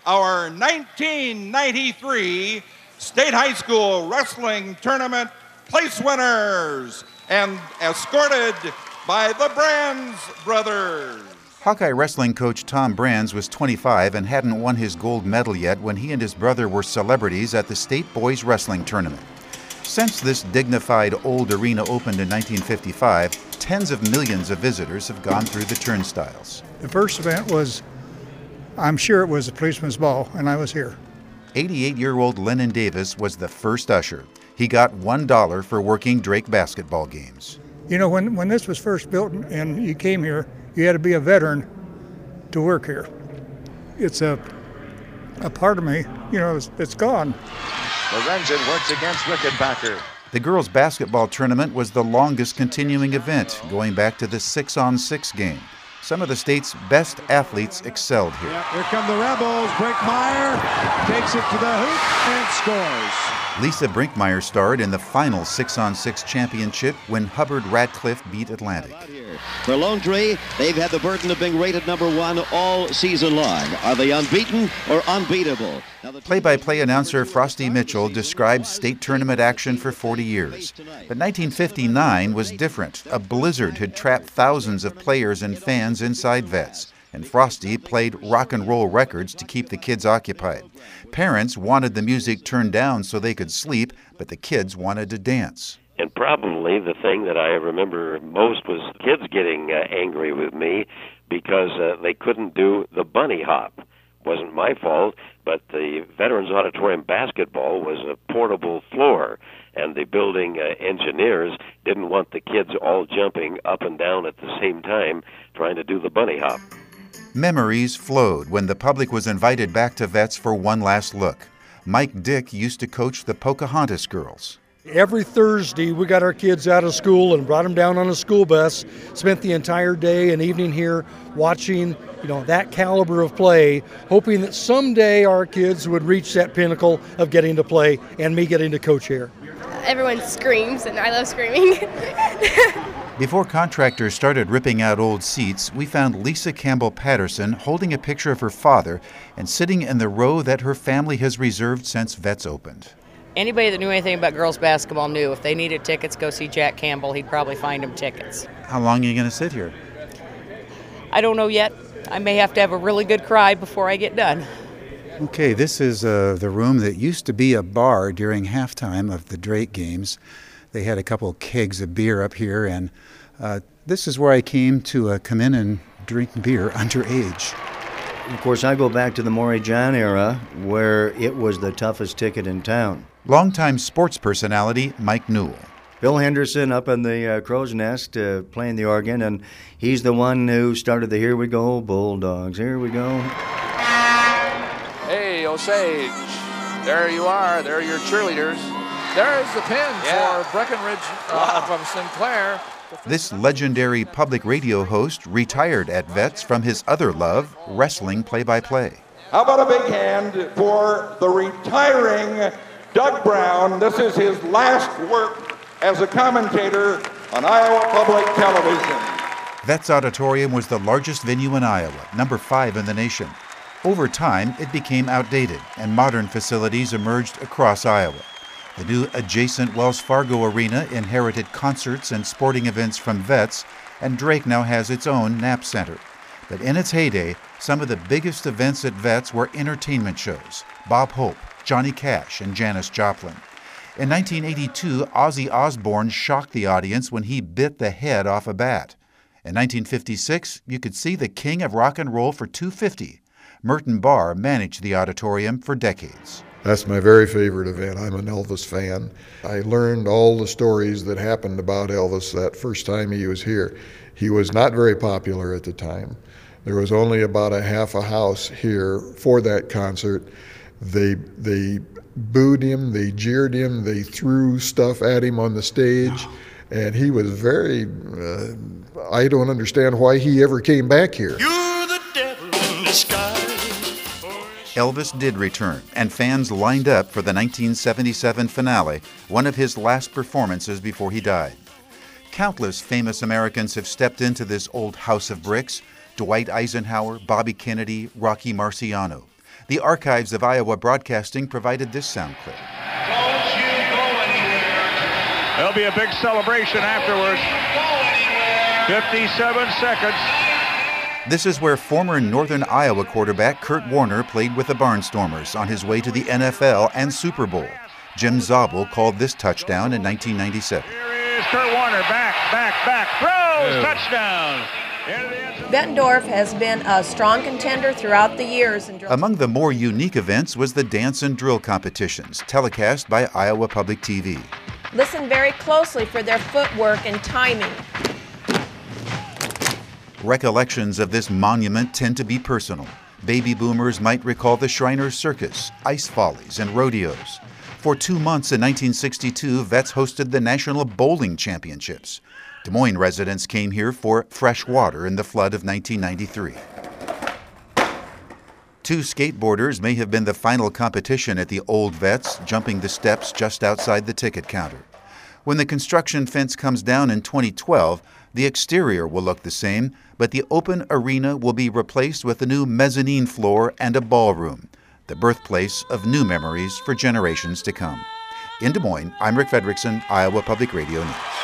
our 1993 State High School Wrestling Tournament place winners and escorted by the Brands brothers. Hawkeye wrestling coach Tom Brands was 25 and hadn't won his gold medal yet when he and his brother were celebrities at the State Boys Wrestling Tournament. Since this dignified old arena opened in 1955, tens of millions of visitors have gone through the turnstiles. The first event was, I'm sure it was a policeman's ball, and I was here. 88-year-old Lennon Davis was the first usher. He got $1 for working Drake basketball games. You know, when this was first built and you came here, you had to be a veteran to work here. It's a part of me, you know, it's gone. Lorenzen works against Rickenbacker. The girls' basketball tournament was the longest continuing event, going back to the 6-on-6 game. Some of the state's best athletes excelled here. Yeah, here come the Rebels. Brinkmeyer takes it to the hoop and scores. Lisa Brinkmeyer starred in the final 6-on-6 championship when Hubbard Radcliffe beat Atlantic. For Lone Tree, they've had the burden of being rated number one all season long. Are they unbeaten or unbeatable? Play-by-play announcer Frosty Mitchell described state tournament action for 40 years. But 1959 was different. A blizzard had trapped thousands of players and fans inside Vets, and Frosty played rock and roll records to keep the kids occupied. Parents wanted the music turned down so they could sleep, but the kids wanted to dance. And probably the thing that I remember most was kids getting angry with me because they couldn't do the bunny hop. Wasn't my fault, but the Veterans Auditorium basketball was a portable floor, and the building engineers didn't want the kids all jumping up and down at the same time trying to do the bunny hop. Memories flowed when the public was invited back to Vets for one last look. Mike Dick used to coach the Pocahontas girls. Every Thursday, we got our kids out of school and brought them down on a school bus, spent the entire day and evening here watching, that caliber of play, hoping that someday our kids would reach that pinnacle of getting to play and me getting to coach here. Everyone screams, and I love screaming. Before contractors started ripping out old seats, we found Lisa Campbell Patterson holding a picture of her father and sitting in the row that her family has reserved since Vets opened. Anybody that knew anything about girls basketball knew if they needed tickets, go see Jack Campbell. He'd probably find them tickets. How long are you going to sit here? I don't know yet. I may have to have a really good cry before I get done. Okay, this is the room that used to be a bar during halftime of the Drake games. They had a couple kegs of beer up here, and this is where I came to come in and drink beer underage. Of course, I go back to the Maury John era, where it was the toughest ticket in town. Longtime sports personality Mike Newell. Bill Henderson up in the Crow's Nest playing the organ, and he's the one who started the Here We Go Bulldogs. Here we go. Hey, Osage, there you are. There are your cheerleaders. There's the pin for Breckenridge from Sinclair. This legendary public radio host retired at Vets from his other love, wrestling play-by-play. How about a big hand for the retiring Doug Brown? This is his last work as a commentator on Iowa Public Television. Vets Auditorium was the largest venue in Iowa, number 5 in the nation. Over time, it became outdated, and modern facilities emerged across Iowa. The new adjacent Wells Fargo Arena inherited concerts and sporting events from Vets, and Drake now has its own Knapp Center. But in its heyday, some of the biggest events at Vets were entertainment shows. Bob Hope, Johnny Cash, and Janis Joplin. In 1982, Ozzy Osbourne shocked the audience when he bit the head off a bat. In 1956, you could see the king of rock and roll for $2.50. Merton Barr managed the auditorium for decades. That's my very favorite event. I'm an Elvis fan. I learned all the stories that happened about Elvis that first time he was here. He was not very popular at the time. There was only about a half a house here for that concert. They booed him, they jeered him, they threw stuff at him on the stage, and he was very, I don't understand why he ever came back here. You're the devil in disguise. Elvis did return, and fans lined up for the 1977 finale, one of his last performances before he died. Countless famous Americans have stepped into this old house of bricks: Dwight Eisenhower, Bobby Kennedy, Rocky Marciano. The Archives of Iowa Broadcasting provided this sound clip. There'll be a big celebration afterwards. 57 seconds. This is where former Northern Iowa quarterback Kurt Warner played with the Barnstormers on his way to the NFL and Super Bowl. Jim Zabel called this touchdown in 1997. Here is Kurt Warner, back, throws, touchdown. Bettendorf has been a strong contender throughout the years. Among the more unique events was the dance and drill competitions, telecast by Iowa Public TV. Listen very closely for their footwork and timing. Recollections of this monument tend to be personal. Baby boomers might recall the Shriners Circus, ice follies, and rodeos. For 2 months in 1962, vets hosted the National Bowling Championships. Des Moines residents came here for fresh water in the flood of 1993. 2 skateboarders may have been the final competition at the Old Vets, jumping the steps just outside the ticket counter. When the construction fence comes down in 2012, the exterior will look the same, but the open arena will be replaced with a new mezzanine floor and a ballroom, the birthplace of new memories for generations to come. In Des Moines, I'm Rick Fredrickson, Iowa Public Radio News.